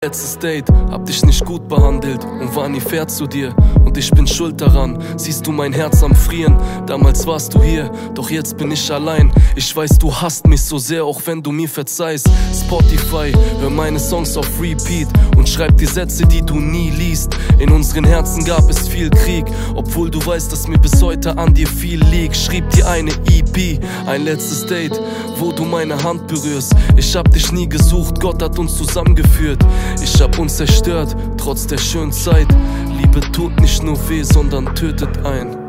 Letztes Date, hab dich nicht gut behandelt und war nie fair zu dir. Und ich bin schuld daran, siehst du mein Herz am Frieren. Damals warst du hier, doch jetzt bin ich allein. Ich weiß, du hasst mich so sehr, auch wenn du mir verzeihst. Spotify, hör meine Songs auf Repeat und schreib die Sätze, die du nie liest. In unseren Herzen gab es viel Krieg, obwohl du weißt, dass mir bis heute an dir viel liegt. Schrieb dir eine EP, ein letztes Date, wo du meine Hand berührst. Ich hab dich nie gesucht, Gott hat uns zusammengeführt. Ich hab uns zerstört, trotz der schönen Zeit. Liebe tut nicht nur weh, sondern tötet ein.